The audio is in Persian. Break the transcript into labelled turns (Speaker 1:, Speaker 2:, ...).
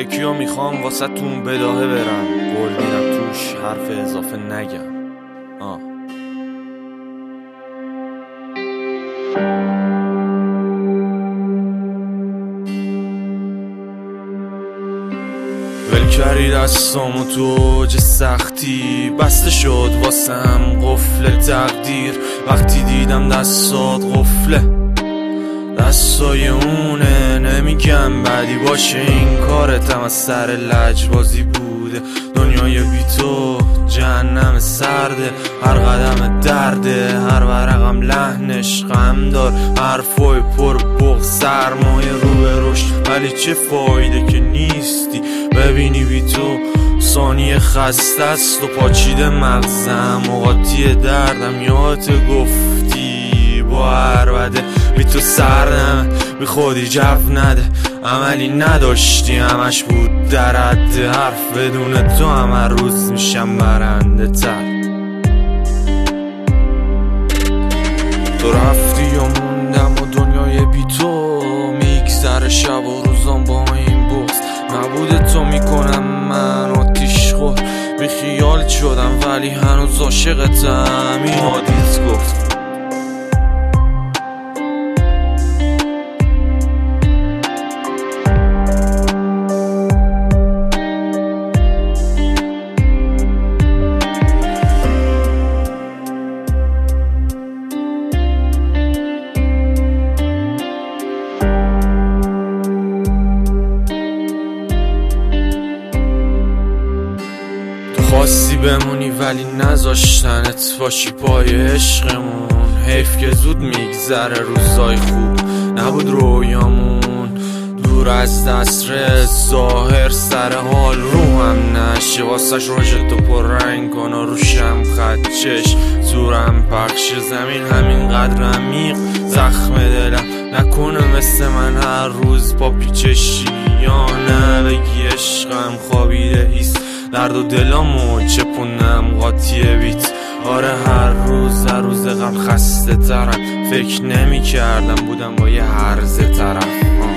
Speaker 1: یکیو میخوام واسه تون بداهه برم، قول میدم توش حرف اضافه نگم. ول کردی دستامو تو اوج سختی، بسته شد واسم قفل تقدیر. وقتی دیدم دستات قفله دستای اونه، نمیگم بدی باشه این کارتم از سر لجبازی بوده. دنیای بی تو جهنم سرده، هر قدم درده، هر ورقم لحنش غم دار، حرفای پر بغض سرمایه رو به رشد. ولی چه فایده که نیستی، ببینی بی تو ثانیه خسته است و پاچیده مغزم و قاطی دردم. یادت گفتی با هر وده بی تو سرنمه، بی خودی جو نده، عملی نداشتی همش بود در حد حرف. بدون تو همه روز میشم برنده تر. تو رفتی و موندم و دنیای بی تو میگذره، شب و روزام با این بغض. نبوده تو میکنم من آتیش خور، بی خیال شدم ولی هنوز عاشقتم. این حادیث گفت خواستی بمونی ولی نذاشتنت باشی پای عشقمون. حیف که زود میگذره روزای خوب، نبود رویامون دور از دسترس. ظاهر سر حال روحم نشه، واسش روژتو پر رنگ کن و روشم خدچش. زورم پخش زمین همینقدر عمیق زخم دلم، نکنه مثل من هر روز پا پیچشی. یا نه بگی عشقم خوابیده ایست، درد و دلامو چپونم قاطی بیت. آره هر روز قبل خسته ترم، فکر نمی کردم بودم با یه هرزه طرف.